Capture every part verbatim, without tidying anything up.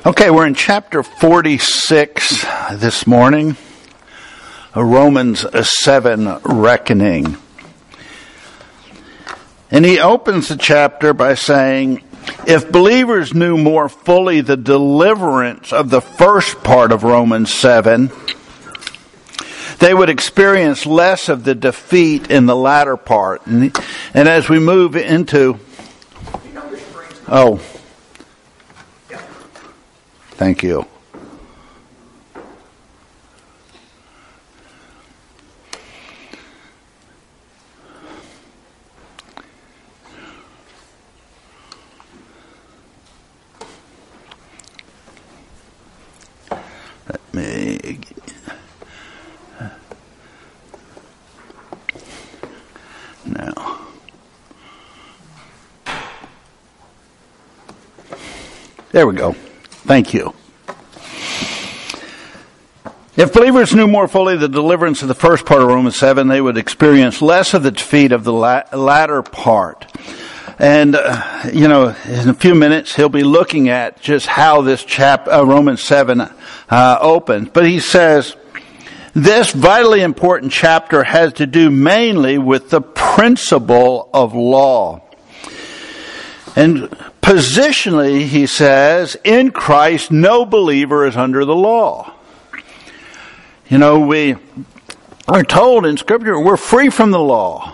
Okay, we're in chapter forty-six this morning, Romans seven reckoning. And he opens the chapter by saying, if believers knew more fully the deliverance of the first part of Romans seven, they would experience less of the defeat in the latter part. And, and as we move into... Oh... Thank you. Let me... Now... There we go. Thank you. If believers knew more fully the deliverance of the first part of Romans seven, they would experience less of the defeat of the latter part. And, uh, you know, in a few minutes, he'll be looking at just how this chap, uh, Romans seven uh, opens. But he says, this vitally important chapter has to do mainly with the principle of law. And positionally, he says, in Christ, no believer is under the law. You know, we are told in Scripture we're free from the law.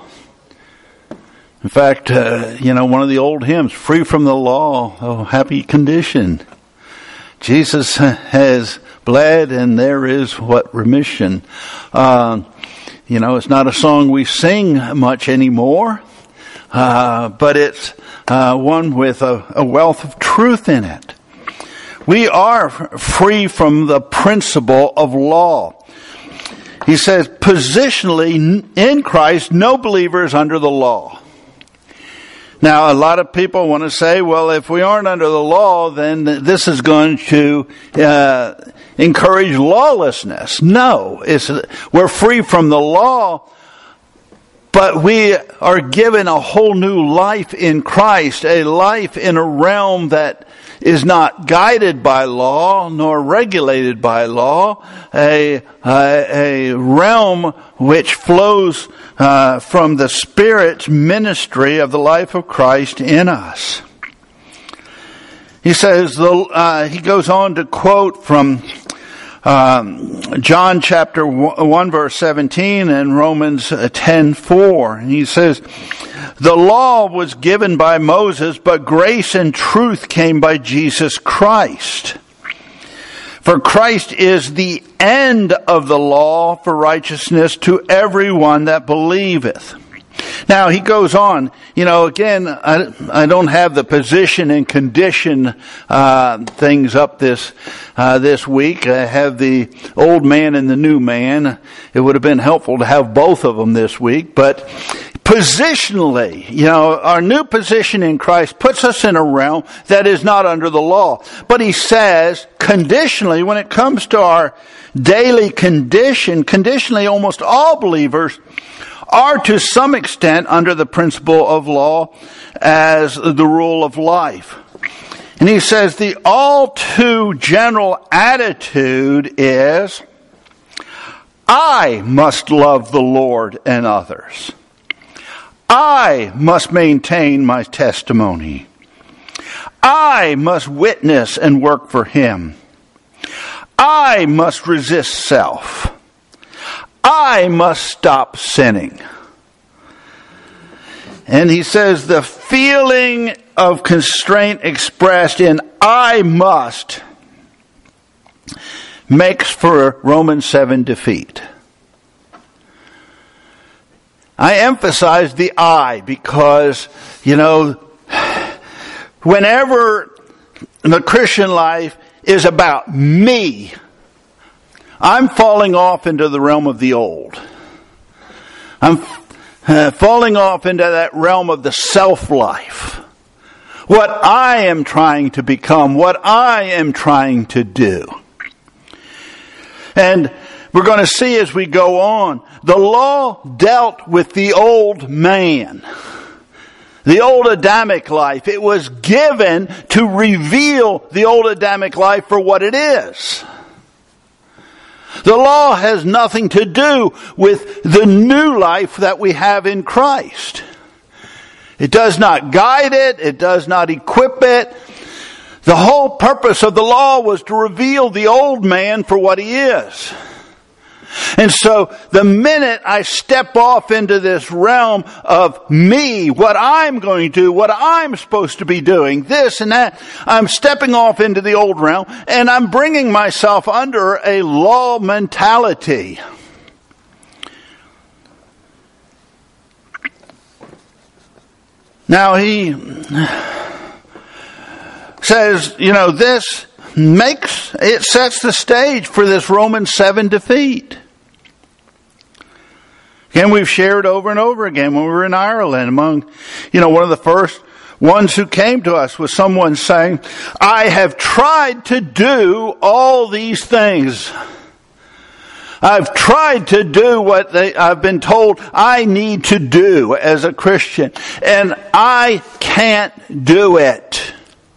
In fact, uh, you know, one of the old hymns, free from the law, oh, happy condition. Jesus has bled and there is what remission. Uh, you know, it's not a song we sing much anymore, uh, but it's uh, one with a, a wealth of truth in it. We are free from the principle of law. He says, positionally, in Christ, no believer is under the law. Now, a lot of people want to say, well, if we aren't under the law, then this is going to uh, encourage lawlessness. No, it's, we're free from the law, but we are given a whole new life in Christ, a life in a realm that is not guided by law nor regulated by law, a, a, a realm which flows uh, from the Spirit's ministry of the life of Christ in us. He says, the, uh, he goes on to quote from um, John chapter one verse seventeen and Romans ten four. And he says, the law was given by Moses, but grace and truth came by Jesus Christ. For Christ is the end of the law for righteousness to everyone that believeth. Now, he goes on, you know, again, I, I don't have the position and condition uh, things up this uh, this week. I have the old man and the new man. It would have been helpful to have both of them this week, but positionally, you know, our new position in Christ puts us in a realm that is not under the law. But he says, conditionally, when it comes to our daily condition, conditionally almost all believers are to some extent under the principle of law as the rule of life. And he says the all too general attitude is, I must love the Lord and others. I must maintain my testimony. I must witness and work for Him. I must resist self. I must stop sinning. And he says the feeling of constraint expressed in I must makes for Romans seven defeat. I emphasize the I because, you know, whenever the Christian life is about me, I'm falling off into the realm of the old. I'm uh, falling off into that realm of the self-life. What I am trying to become, what I am trying to do. And we're going to see as we go on, the law dealt with the old man. the old Adamic life. It was given to reveal the old Adamic life for what it is. The law has nothing to do with the new life that we have in Christ. It does not guide it. It does not equip it. The whole purpose of the law was to reveal the old man for what he is. And so the minute I step off into this realm of me, what I'm going to do, what I'm supposed to be doing, this and that, I'm stepping off into the old realm and I'm bringing myself under a law mentality. Now he says, you know, this makes, it sets the stage for this Romans seven defeat. Again, we've shared over and over again when we were in Ireland among, you know, one of the first ones who came to us was someone saying, I have tried to do all these things. I've tried to do what they, I've been told I need to do as a Christian, and I can't do it.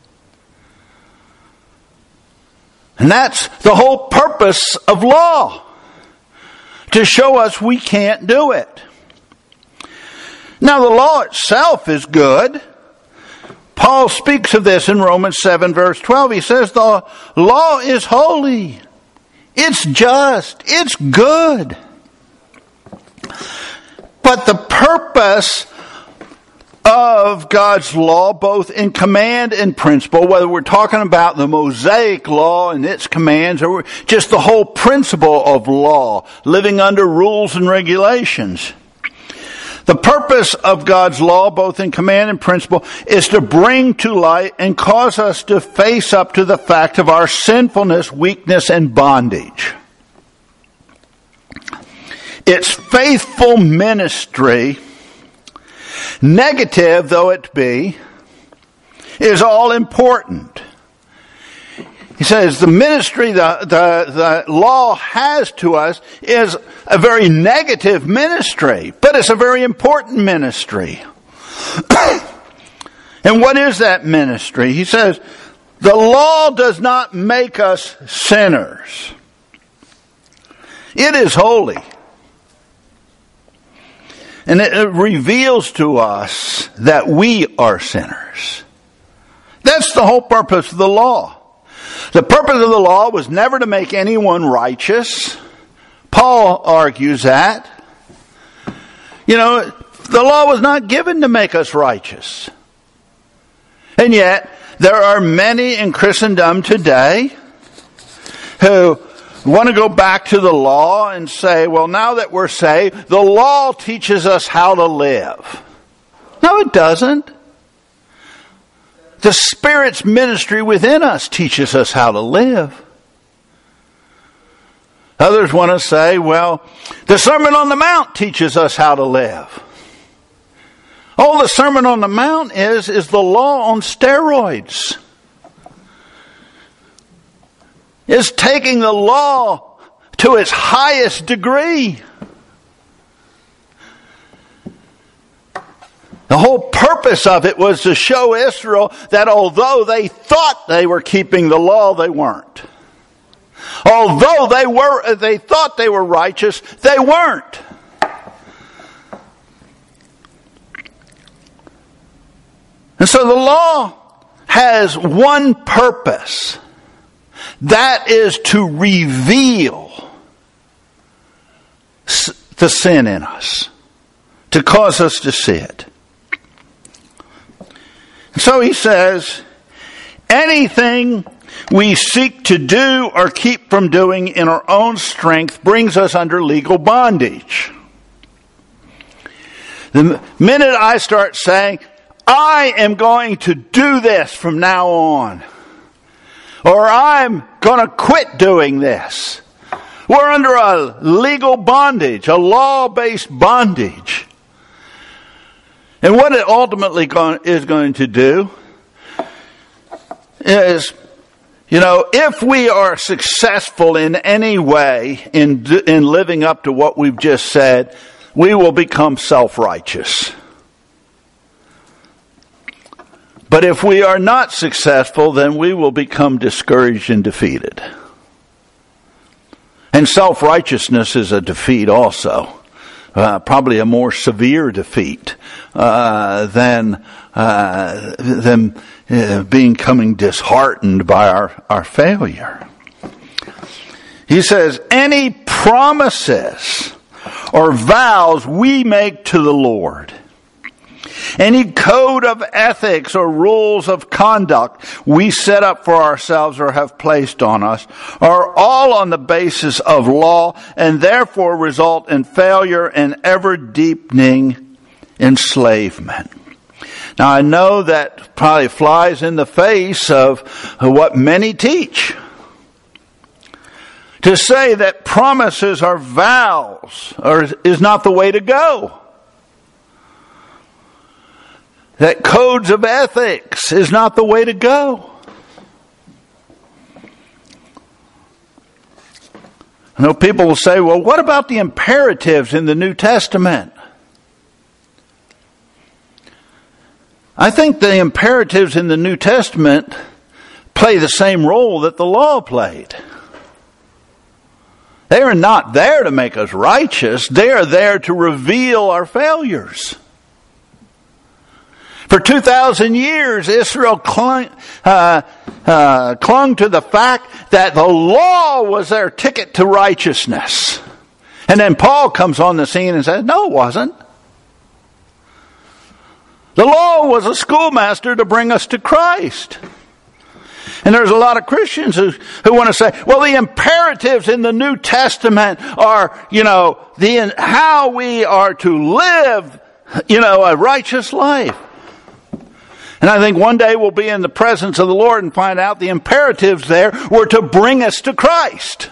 And that's the whole purpose of law. To show us we can't do it. Now the law itself is good. Paul speaks of this in Romans seven verse twelve. He says the law is holy. It's just. It's good. But the purpose of God's law, both in command and principle, whether we're talking about the Mosaic law and its commands, or just the whole principle of law, living under rules and regulations. The purpose of God's law, both in command and principle, is to bring to light and cause us to face up to the fact of our sinfulness, weakness, and bondage. Its faithful ministry, negative though it be, is all important. He says the ministry the, the, the law has to us is a very negative ministry, but it's a very important ministry. And what is that ministry? He says the law does not make us sinners. It is holy. And it reveals to us that we are sinners. That's the whole purpose of the law. The purpose of the law was never to make anyone righteous. Paul argues that. You know, the law was not given to make us righteous. And yet, there are many in Christendom today who want to go back to the law and say, well, now that we're saved, the law teaches us how to live. No, it doesn't. The Spirit's ministry within us teaches us how to live. Others want to say, well, the Sermon on the Mount teaches us how to live. All the Sermon on the Mount is, is the law on steroids. Is taking the law to its highest degree. The whole purpose of it was to show Israel that although they thought they were keeping the law, they weren't. Although they were, they thought they were righteous, they weren't. And so the law has one purpose. That is to reveal the sin in us. To cause us to see it. So he says, anything we seek to do or keep from doing in our own strength brings us under legal bondage. The minute I start saying, I am going to do this from now on, or I'm going to quit doing this, we're under a legal bondage, a law-based bondage. And what it ultimately is going to do is, you know, if we are successful in any way in in living up to what we've just said, we will become self-righteous. But if we are not successful, then we will become discouraged and defeated. And self-righteousness is a defeat also. Uh, probably a more severe defeat uh, than uh, than uh, becoming disheartened by our, our failure. He says, any promises or vows we make to the Lord, any code of ethics or rules of conduct we set up for ourselves or have placed on us are all on the basis of law and therefore result in failure and ever deepening enslavement. Now I know that probably flies in the face of what many teach. To say that promises or vows are, is not the way to go. That codes of ethics is not the way to go. I know people will say, well, what about the imperatives in the New Testament? I think the imperatives in the New Testament play the same role that the law played. They are not there to make us righteous. They are there to reveal our failures. For two thousand years, Israel clung, uh, uh, clung to the fact that the law was their ticket to righteousness. And then Paul comes on the scene and says, no, it wasn't. The law was a schoolmaster to bring us to Christ. And there's a lot of Christians who, who want to say, well, the imperatives in the New Testament are, you know, the how we are to live, you know, a righteous life. And I think one day we'll be in the presence of the Lord and find out the imperatives there were to bring us to Christ.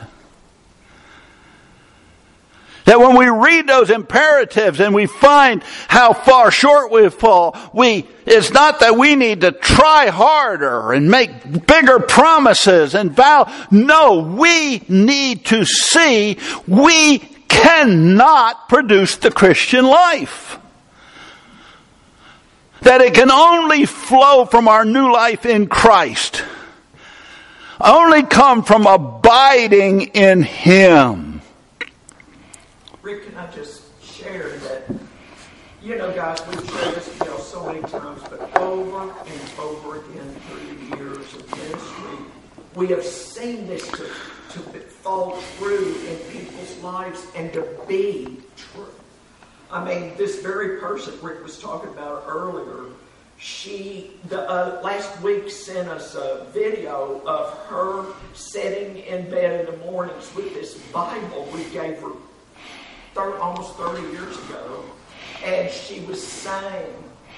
That when we read those imperatives and we find how far short we fall, we, it's not that we need to try harder and make bigger promises and vow. No, we need to see we cannot produce the Christian life. That it can only flow from our new life in Christ. Only come from abiding in Him. Rick, can I just share that, you know, guys, we've shared this with y'all so many times, but over and over again through the years of ministry, we have seen this to, to fall through in people's lives and to be true. I mean, this very person Rick was talking about earlier, she, the, uh, last week sent us a video of her sitting in bed in the mornings with this Bible we gave her thirty, almost thirty years ago. And she was saying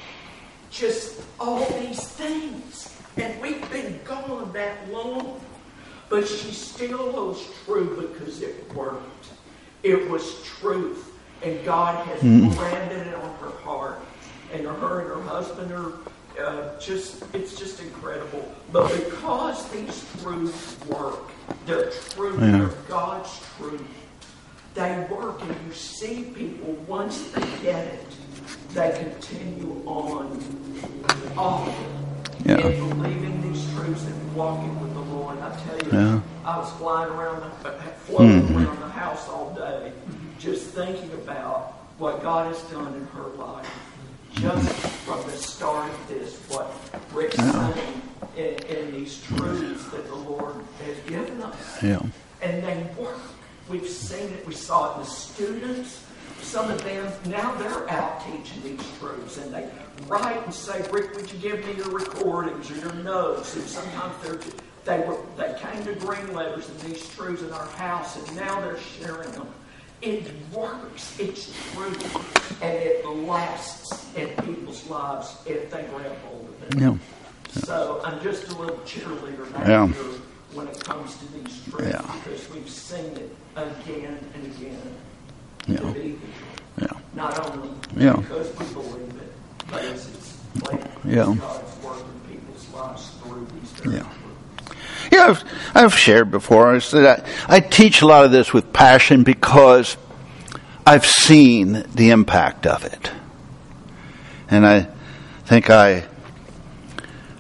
just all these things. And we've been gone that long. But she still was true because it worked. It was truth. And God has mm. branded it on her heart. And her and her husband are uh, just, it's just incredible. But because these truths work, they're true, yeah. they're God's truth, they work, and you see people, once they get it, they continue on often yeah. in believing these truths and walking with the Lord. I tell you, yeah. I was flying around, the, floating mm-hmm. around the house all day, just thinking about what God has done in her life. Just from the start of this, what Rick's yeah. saying in, in these truths that the Lord has given us. Yeah. And they work. We've seen it. We saw it in the students. Some of them, now they're out teaching these truths. And they write and say, Rick, would you give me your recordings or your notes? And sometimes they're, they were they came to green letters and these truths in our house. And now they're sharing them. It works. It's true. And it lasts in people's lives if they grab hold of it. Yeah. Yeah. So I'm just a little cheerleader back yeah. here when it comes to these truths. Yeah. Because we've seen it again and again. Yeah. To be the truth. Yeah. Not only yeah. because we believe it, but as it's played yeah. God's work in people's lives through these very yeah. truths. Yeah, I've, I've shared before. I said I, I teach a lot of this with passion because I've seen the impact of it, and I think I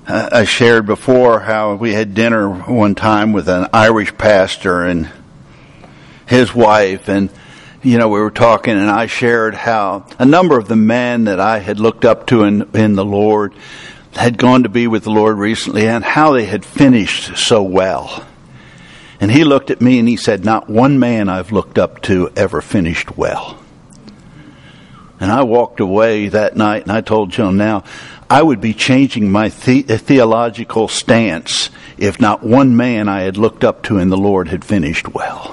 I shared before how we had dinner one time with an Irish pastor and his wife, and you know, we were talking, and I shared how a number of the men that I had looked up to in, in the Lord had gone to be with the Lord recently, and how they had finished so well. And he looked at me and he said, "Not one man I've looked up to ever finished well." And I walked away that night and I told Joan, now, I would be changing my the- theological stance if not one man I had looked up to in the Lord had finished well.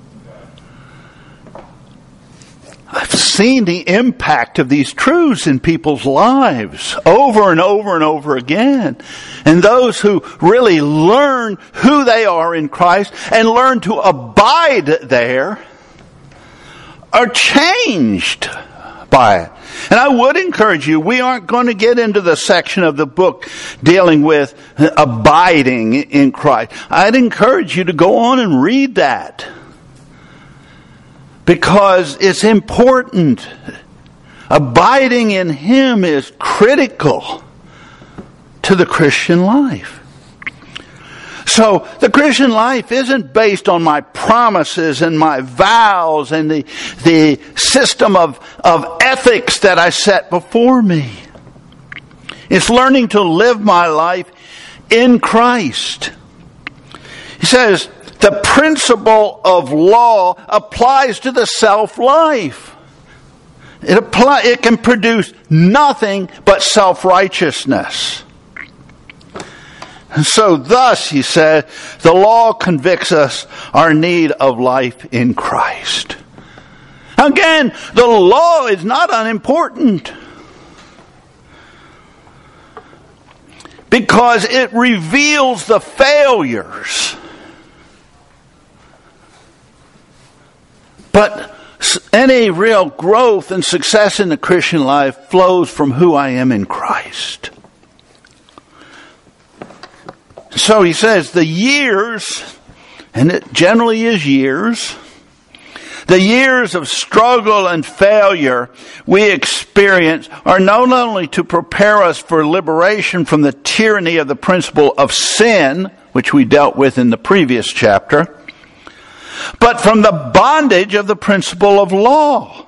I've seen the impact of these truths in people's lives over and over and over again. And those who really learn who they are in Christ and learn to abide there are changed by it. And I would encourage you, we aren't going to get into the section of the book dealing with abiding in Christ. I'd encourage you to go on and read that, because it's important. Abiding in Him is critical to the Christian life. So the Christian life isn't based on my promises and my vows and the, the system of, of ethics that I set before me. It's learning to live my life in Christ. He says, the principle of law applies to the self-life. It apply, it can produce nothing but self-righteousness. And so thus, he said, the law convicts us our need of life in Christ. Again, the law is not unimportant, because it reveals the failures. But any real growth and success in the Christian life flows from who I am in Christ. So he says the years, and it generally is years, the years of struggle and failure we experience are not only to prepare us for liberation from the tyranny of the principle of sin, which we dealt with in the previous chapter, but from the bondage of the principle of law.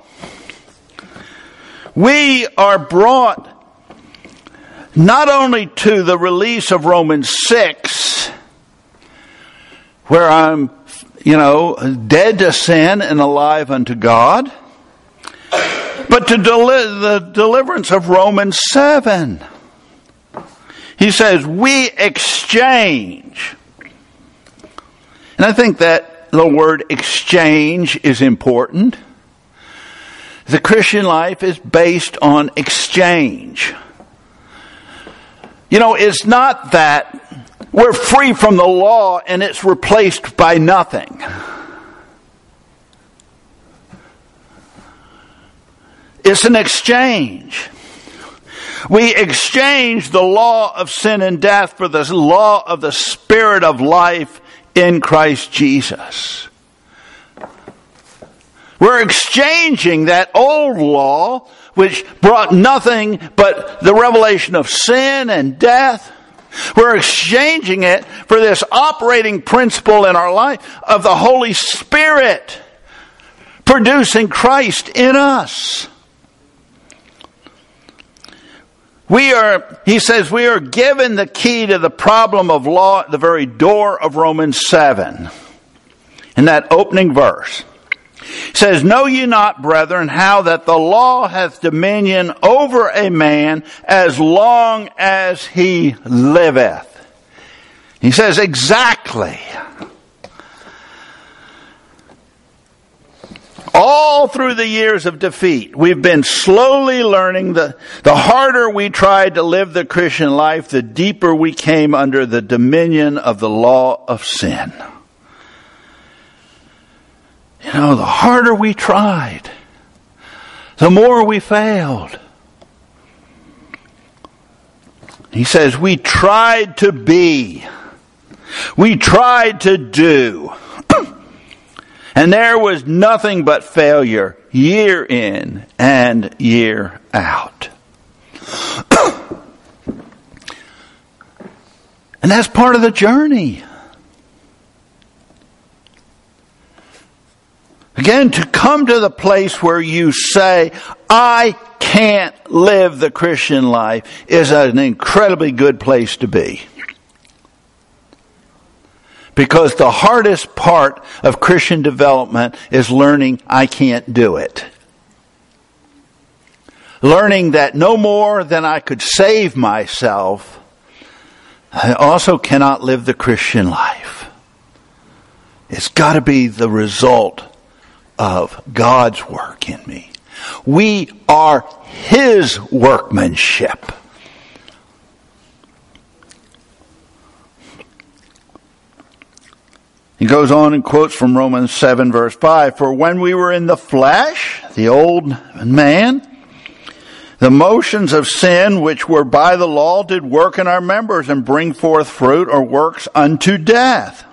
We are brought not only to the release of Romans six, where I'm, you know, dead to sin and alive unto God, but to deli- the deliverance of Romans seven. He says, we exchange. And I think that the word exchange is important. The Christian life is based on exchange. You know, it's not that we're free from the law and it's replaced by nothing. It's an exchange. We exchange the law of sin and death for the law of the Spirit of life in Christ Jesus. We're exchanging that old law, which brought nothing but the revelation of sin and death. We're exchanging it for this operating principle in our life of the Holy Spirit producing Christ in us. We are, he says, we are given the key to the problem of law at the very door of Romans seven. In that opening verse. It says, know ye not, brethren, how that the law hath dominion over a man as long as he liveth. He says, exactly. All through the years of defeat, we've been slowly learning that the harder we tried to live the Christian life, the deeper we came under the dominion of the law of sin. You know, the harder we tried, the more we failed. He says, we tried to be. We tried to do. And there was nothing but failure year in and year out. And that's part of the journey. Again, to come to the place where you say, I can't live the Christian life, is an incredibly good place to be. Because the hardest part of Christian development is learning I can't do it. Learning that no more than I could save myself, I also cannot live the Christian life. It's got to be the result of God's work in me. We are His workmanship. He goes on and quotes from Romans seven verse five, for when we were in the flesh, the old man, the motions of sin which were by the law did work in our members and bring forth fruit or works unto death.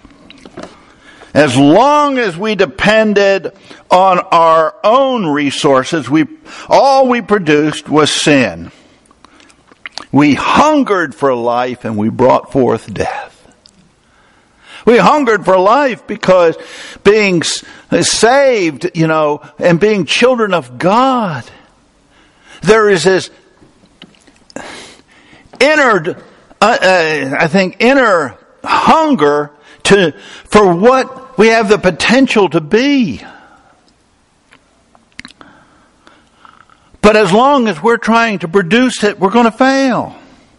As long as we depended on our own resources, we all we produced was sin. We hungered for life and we brought forth death. We hungered for life because being saved, you know, and being children of God, there is this inner, uh, uh, I think, inner hunger to for what we have the potential to be. But as long as we're trying to produce it, we're going to fail.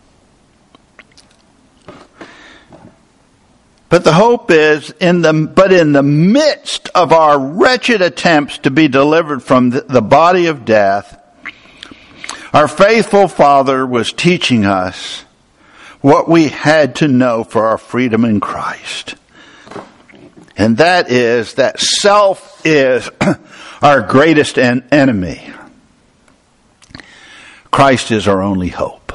But the hope is, in the but in the midst of our wretched attempts to be delivered from the, the body of death, our faithful Father was teaching us what we had to know for our freedom in Christ. And that is that self is our greatest en- enemy. Christ is our only hope.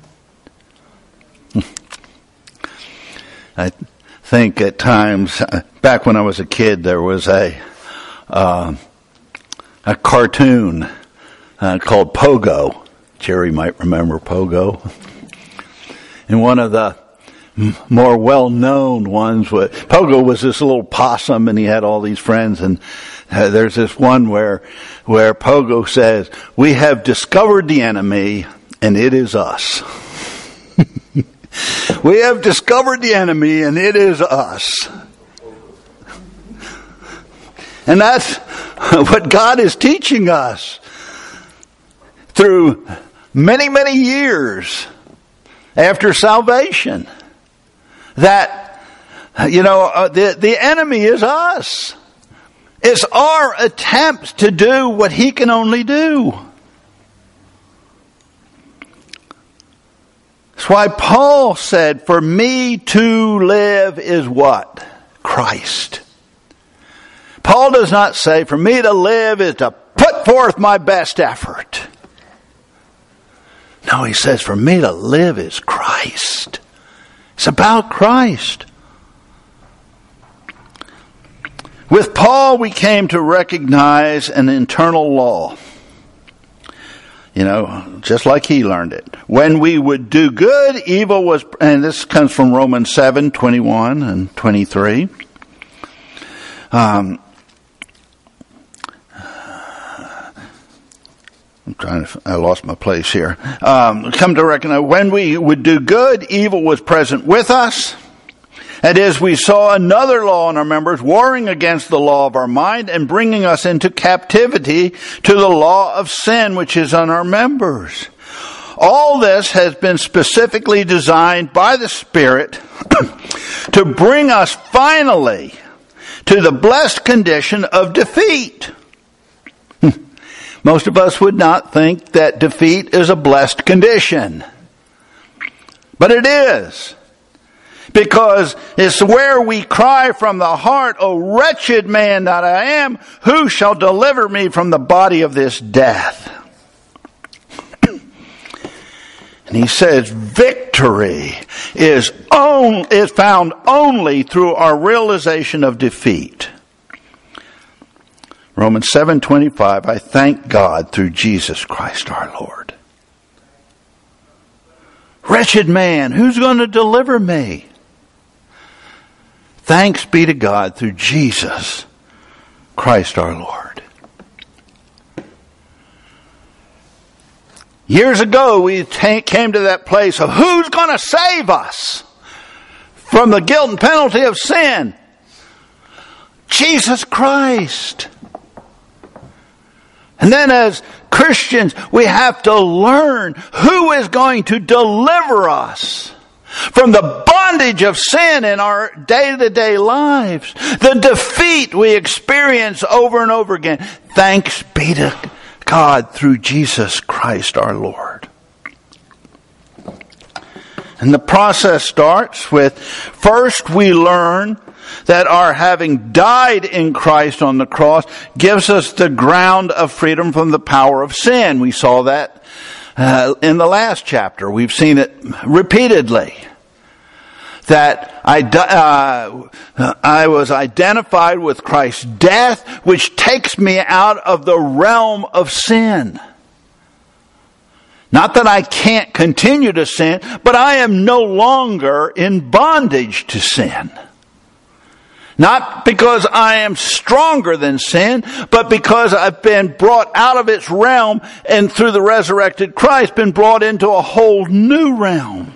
I think at times, back when I was a kid, there was a uh, a cartoon uh, called Pogo. Jerry might remember Pogo. And one of the more well-known ones was, Pogo was this little possum and he had all these friends, and uh, there's this one where where Pogo says, we have discovered the enemy and it is us. We have discovered the enemy and it is us. And that's what God is teaching us through many, many years after salvation. That, you know, uh, the, the enemy is us. It's our attempts to do what he can only do. That's why Paul said, for me to live is what? Christ. Paul does not say, for me to live is to put forth my best effort. No, he says, for me to live is Christ. It's about Christ. With Paul, we came to recognize an internal law. You know, just like he learned it. When we would do good, evil was, and this comes from Romans seven, twenty-one and twenty-three. Um, I'm trying to, I lost my place here. Um, come to recognize, when we would do good, evil was present with us. That is, we saw another law in our members warring against the law of our mind and bringing us into captivity to the law of sin which is on our members. All this has been specifically designed by the Spirit to bring us finally to the blessed condition of defeat. Most of us would not think that defeat is a blessed condition. But it is. Because it's where we cry from the heart, O wretched man that I am, who shall deliver me from the body of this death? And he says, victory is, on, is found only through our realization of defeat. Romans seven twenty-five, I thank God through Jesus Christ our Lord. Wretched man, who's going to deliver me? Thanks be to God through Jesus Christ our Lord. Years ago, we t- came to that place of who's going to save us from the guilt and penalty of sin? Jesus Christ. And then as Christians, we have to learn who is going to deliver us from the bondage of sin in our day-to-day lives, the defeat we experience over and over again. Thanks be to God through Jesus Christ our Lord. And the process starts with, first we learn that our having died in Christ on the cross gives us the ground of freedom from the power of sin. We saw that uh, in the last chapter. We've seen it repeatedly. That I, uh, I was identified with Christ's death, which takes me out of the realm of sin. Not that I can't continue to sin, but I am no longer in bondage to sin. Not because I am stronger than sin, but because I've been brought out of its realm and through the resurrected Christ been brought into a whole new realm.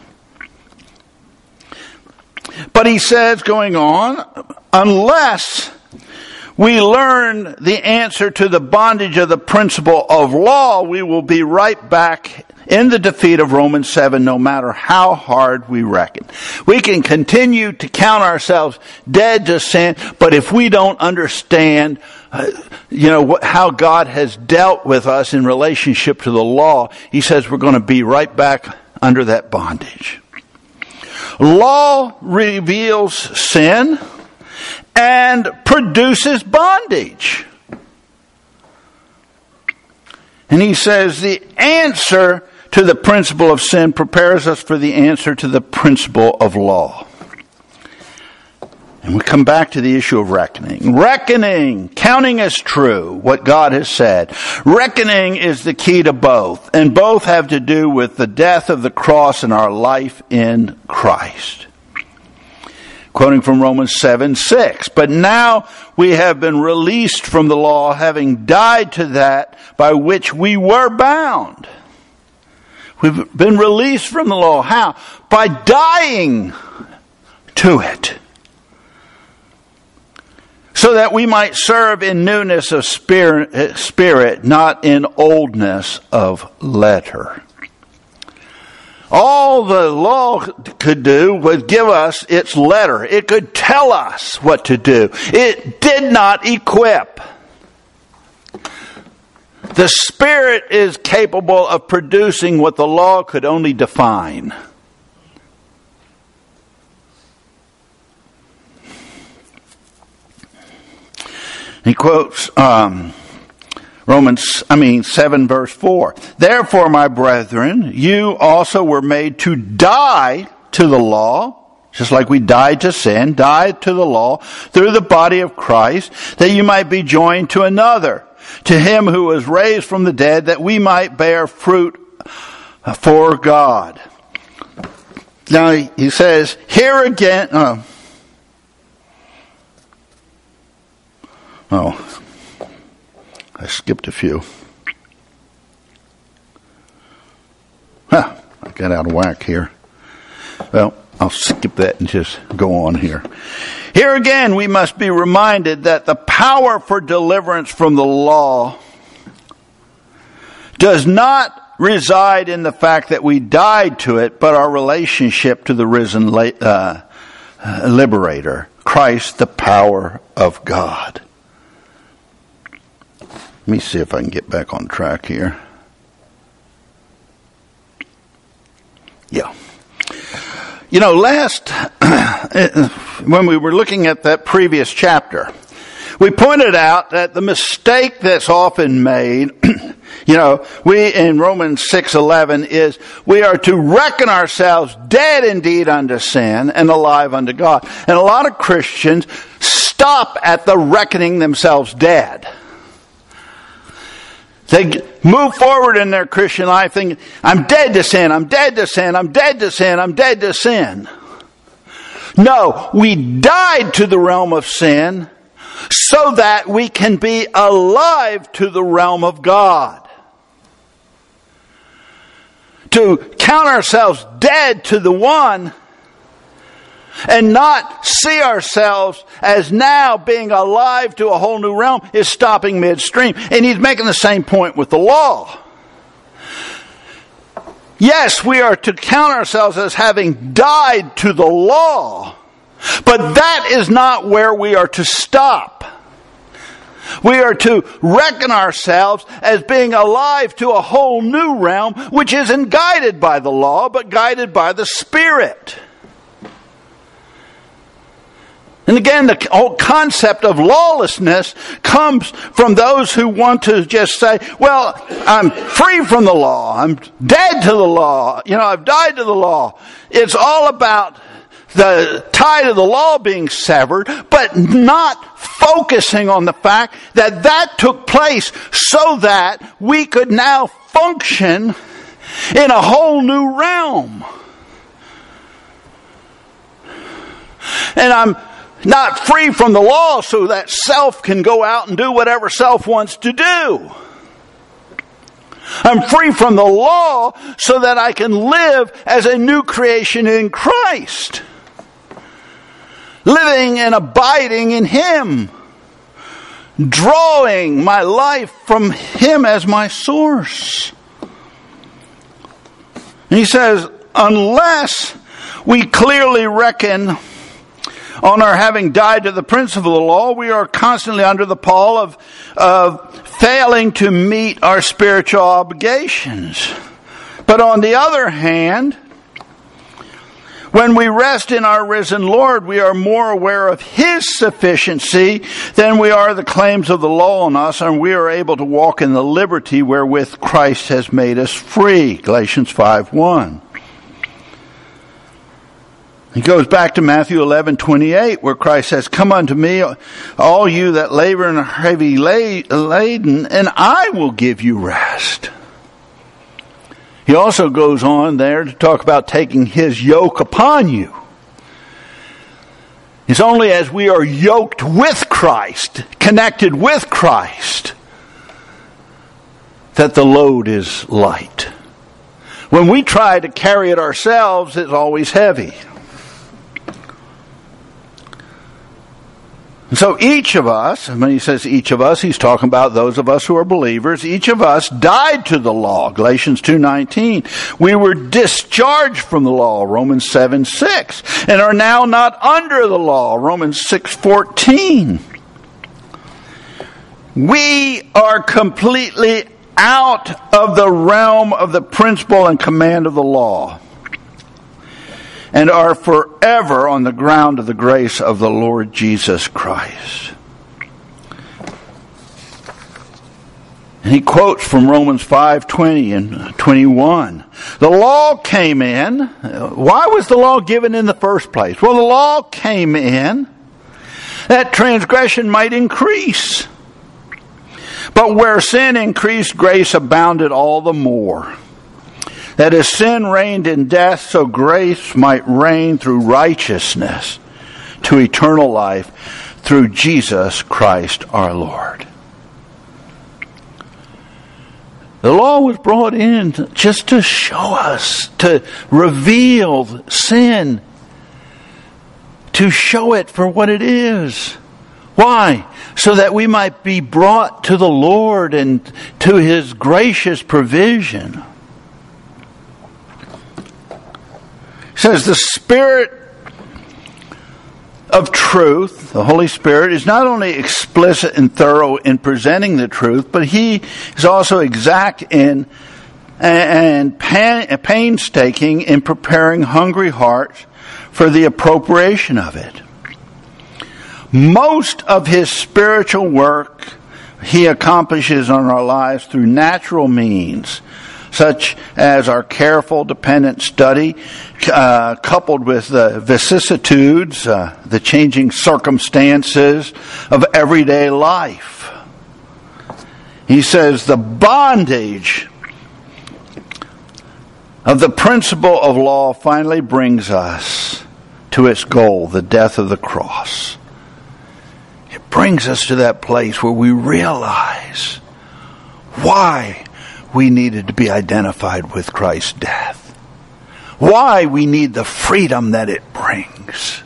But he says, going on, unless we learn the answer to the bondage of the principle of law, we will be right back in the defeat of Romans seven, no matter how hard we reckon. We can continue to count ourselves dead to sin, but if we don't understand, uh, you know, how God has dealt with us in relationship to the law, he says we're going to be right back under that bondage. Law reveals sin and produces bondage. And he says the answer to the principle of sin prepares us for the answer to the principle of law. And we come back to the issue of reckoning. Reckoning, counting as true what God has said. Reckoning is the key to both, and both have to do with the death of the cross and our life in Christ. Quoting from Romans seven six, but now we have been released from the law, having died to that by which we were bound. We've been released from the law. How? By dying to it. So that we might serve in newness of spirit, spirit, not in oldness of letter. All the law could do was give us its letter. It could tell us what to do. It did not equip. The Spirit is capable of producing what the law could only define. He quotes um, Romans, I mean, seven verse four. Therefore, my brethren, you also were made to die to the law, just like we died to sin, died to the law, through the body of Christ, that you might be joined to another, to him who was raised from the dead, that we might bear fruit for God. Now, he says, here again... Uh, Oh, I skipped a few. Huh, I got out of whack here. Well, I'll skip that and just go on here. Here again, we must be reminded that the power for deliverance from the law does not reside in the fact that we died to it, but our relationship to the risen uh, liberator, Christ, the power of God. Let me see if I can get back on track here. Yeah. You know, last, when we were looking at that previous chapter, we pointed out that the mistake that's often made, you know, we in Romans six eleven is we are to reckon ourselves dead indeed unto sin and alive unto God. And a lot of Christians stop at the reckoning themselves dead. They move forward in their Christian life thinking, I'm dead to sin, I'm dead to sin, I'm dead to sin, I'm dead to sin. No, we died to the realm of sin so that we can be alive to the realm of God. To count ourselves dead to the one and not see ourselves as now being alive to a whole new realm is stopping midstream. And he's making the same point with the law. Yes, we are to count ourselves as having died to the law, but that is not where we are to stop. We are to reckon ourselves as being alive to a whole new realm, which isn't guided by the law, but guided by the Spirit. And again, the whole concept of lawlessness comes from those who want to just say, well, I'm free from the law. I'm dead to the law. You know, I've died to the law. It's all about the tie to the law being severed, but not focusing on the fact that that took place so that we could now function in a whole new realm. And I'm not free from the law so that self can go out and do whatever self wants to do. I'm free from the law so that I can live as a new creation in Christ. Living and abiding in Him. Drawing my life from Him as my source. And he says, unless we clearly reckon on our having died to the principle of the law, we are constantly under the pall of, of failing to meet our spiritual obligations. But on the other hand, when we rest in our risen Lord, we are more aware of His sufficiency than we are the claims of the law on us, and we are able to walk in the liberty wherewith Christ has made us free. Galatians five one. He goes back to Matthew eleven twenty-eight, where Christ says, come unto me, all you that labor and are heavy laden, and I will give you rest. He also goes on there to talk about taking His yoke upon you. It's only as we are yoked with Christ, connected with Christ, that the load is light. When we try to carry it ourselves, it's always heavy. And so each of us, and when he says each of us, he's talking about those of us who are believers. Each of us died to the law, Galatians two nineteen. We were discharged from the law, Romans seven six, and are now not under the law, Romans six fourteen. We are completely out of the realm of the principle and command of the law, and are forever on the ground of the grace of the Lord Jesus Christ. And he quotes from Romans five twenty and twenty-one. The law came in. Why was the law given in the first place? Well, the law came in that transgression might increase. But where sin increased, grace abounded all the more. That as sin reigned in death, so grace might reign through righteousness to eternal life through Jesus Christ our Lord. The law was brought in just to show us, to reveal sin, to show it for what it is. Why? So that we might be brought to the Lord and to His gracious provision. It says the Spirit of truth, the Holy Spirit, is not only explicit and thorough in presenting the truth, but He is also exact in and painstaking in preparing hungry hearts for the appropriation of it. Most of His spiritual work He accomplishes on our lives through natural means, such as our careful, dependent study, uh, coupled with the vicissitudes, uh, the changing circumstances of everyday life. He says the bondage of the principle of law finally brings us to its goal, the death of the cross. It brings us to that place where we realize why we needed to be identified with Christ's death. Why we need the freedom that it brings.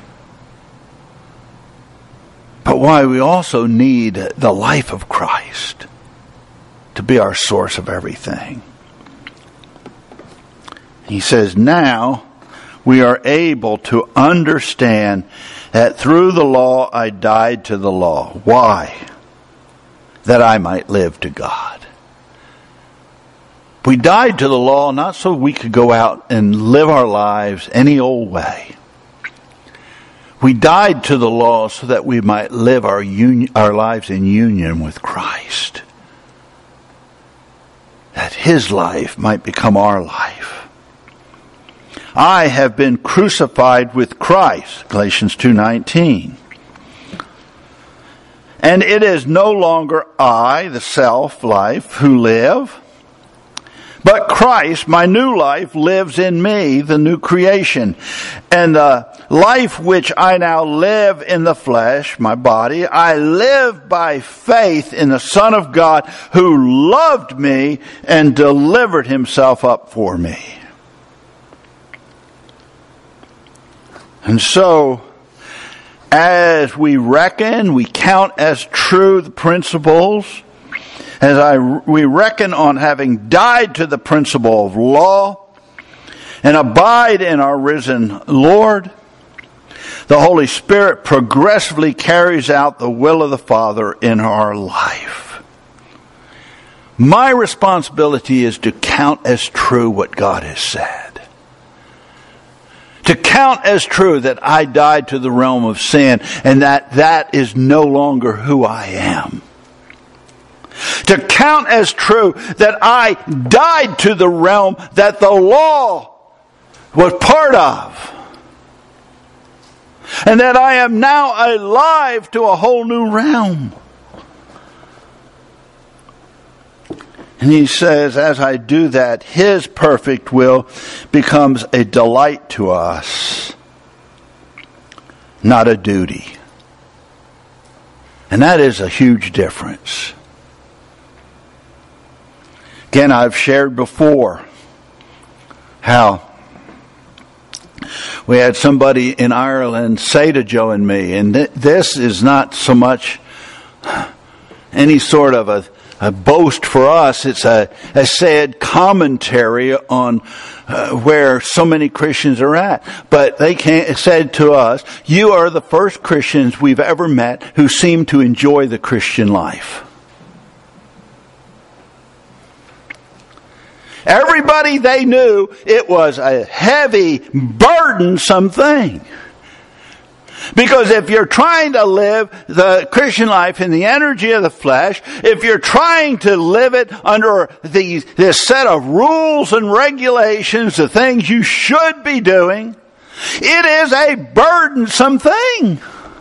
But why we also need the life of Christ to be our source of everything. He says, now we are able to understand that through the law I died to the law. Why? That I might live to God. We died to the law not so we could go out and live our lives any old way. We died to the law so that we might live our union, our lives in union with Christ. That His life might become our life. I have been crucified with Christ, Galatians two nineteen. And it is no longer I, the self life, who live, but Christ, my new life, lives in me, the new creation. And the life which I now live in the flesh, my body, I live by faith in the Son of God who loved me and delivered Himself up for me. And so, as we reckon, we count as true the principles, as I, we reckon on having died to the principle of law, and abide in our risen Lord, the Holy Spirit progressively carries out the will of the Father in our life. My responsibility is to count as true what God has said. To count as true that I died to the realm of sin and that that is no longer who I am. To count as true that I died to the realm that the law was part of. And that I am now alive to a whole new realm. And he says, as I do that, His perfect will becomes a delight to us, not a duty. And that is a huge difference. Again, I've shared before how we had somebody in Ireland say to Joe and me, and th- this is not so much any sort of a A boast for us. It's a, a sad commentary on uh, where so many Christians are at. But they can't, said to us, you are the first Christians we've ever met who seem to enjoy the Christian life. Everybody they knew, it was a heavy, burdensome thing. Because if you're trying to live the Christian life in the energy of the flesh, if you're trying to live it under these, this set of rules and regulations, the things you should be doing, it is a burdensome thing.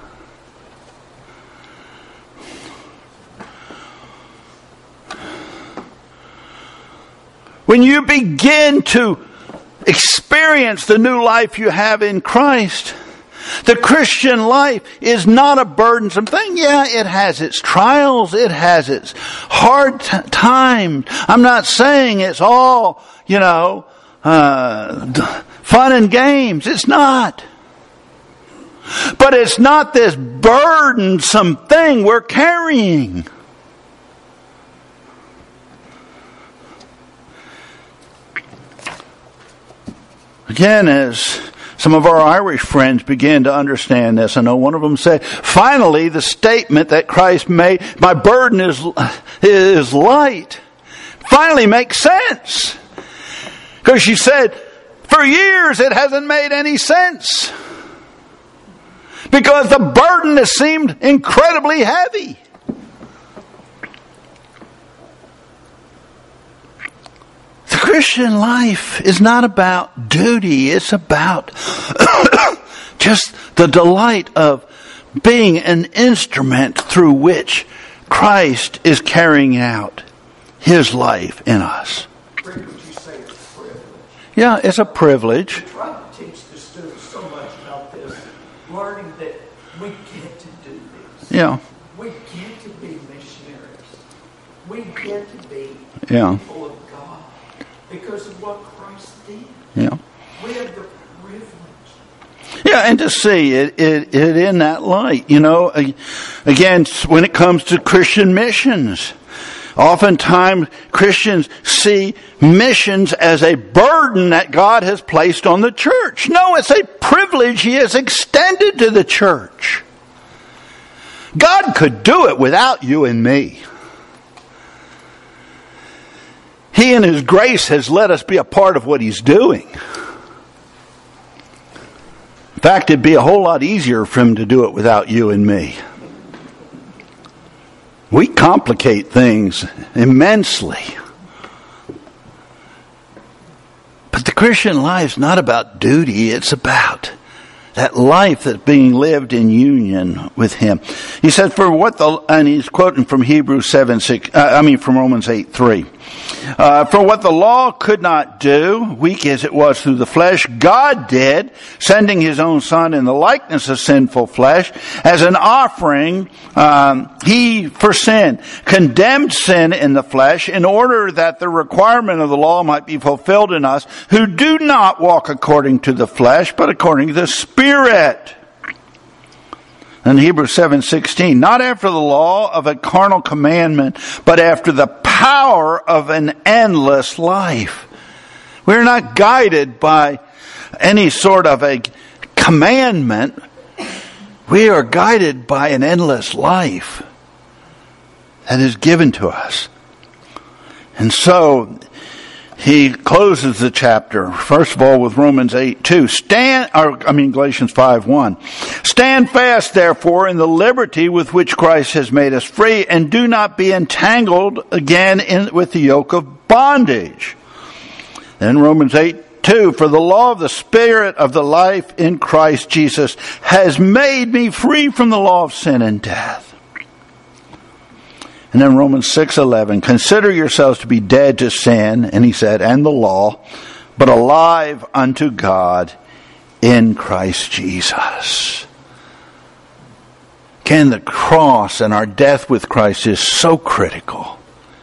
When you begin to experience the new life you have in Christ, the Christian life is not a burdensome thing. Yeah, it has its trials. It has its hard t- times. I'm not saying it's all, you know, uh, fun and games. It's not. But it's not this burdensome thing we're carrying. Again, as some of our Irish friends began to understand this. I know one of them said, finally, the statement that Christ made, my burden is, is light, finally makes sense. Because she said, for years it hasn't made any sense. Because the burden has seemed incredibly heavy. The Christian life is not about duty. It's about just the delight of being an instrument through which Christ is carrying out His life in us. Rick, would you say it's a privilege? Yeah, it's a privilege. We try to teach the students so much about this, learning that we get to do this. Yeah. We get to be missionaries. We get to be Yeah. people of God because of what Christ did. Yeah. We have the privilege. Yeah, and to see it, it, it in that light, you know, again, when it comes to Christian missions, oftentimes Christians see missions as a burden that God has placed on the church. No, it's a privilege He has extended to the church. God could do it without you and me. He in His grace has let us be a part of what He's doing. In fact, it'd be a whole lot easier for Him to do it without you and me. We complicate things immensely. But the Christian life's not about duty, it's about that life that's being lived in union with Him. He said, for what the, and he's quoting from Hebrews seven, six, uh, I mean from Romans eight, three. Uh, for what the law could not do, weak as it was through the flesh, God did, sending His own Son in the likeness of sinful flesh, as an offering, um, He, for sin, condemned sin in the flesh, in order that the requirement of the law might be fulfilled in us, who do not walk according to the flesh, but according to the Spirit. In Hebrews seven sixteen, not after the law of a carnal commandment, but after the power of an endless life. We're not guided by any sort of a commandment. We are guided by an endless life that is given to us. And so, he closes the chapter, first of all, with Romans eight two. Stand, or, I mean Galatians five one. Stand fast, therefore, in the liberty with which Christ has made us free, and do not be entangled again in, with the yoke of bondage. Then Romans eight two. For the law of the Spirit of the life in Christ Jesus has made me free from the law of sin and death. And then Romans six eleven, consider yourselves to be dead to sin, and he said, and the law, but alive unto God in Christ Jesus. Again, the cross and our death with Christ is so critical.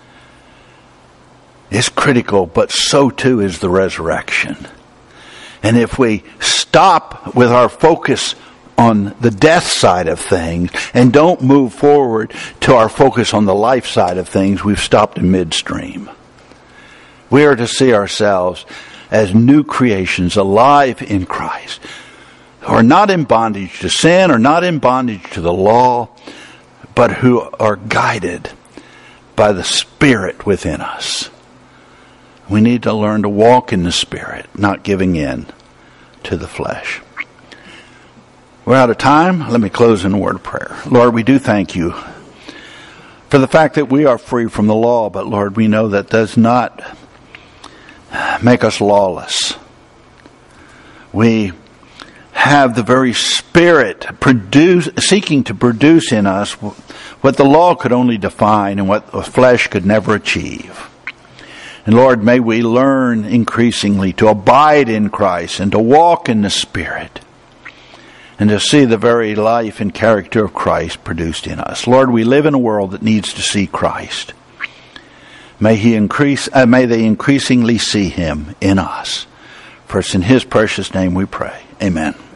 It's critical, but so too is the resurrection. And if we stop with our focus on the death side of things and don't move forward to our focus on the life side of things, we've stopped in midstream. We are to see ourselves as new creations alive in Christ, who are not in bondage to sin or not in bondage to the law, but who are guided by the Spirit within us. We need to learn to walk in the Spirit, not giving in to the flesh. We're out of time. Let me close in a word of prayer. Lord, we do thank you for the fact that we are free from the law, but Lord, we know that does not make us lawless. We have the very Spirit produce, seeking to produce in us what the law could only define and what the flesh could never achieve. And Lord, may we learn increasingly to abide in Christ and to walk in the Spirit, and to see the very life and character of Christ produced in us. Lord, we live in a world that needs to see Christ. May he increase, uh, may they increasingly see him in us. For it's in his precious name we pray. Amen.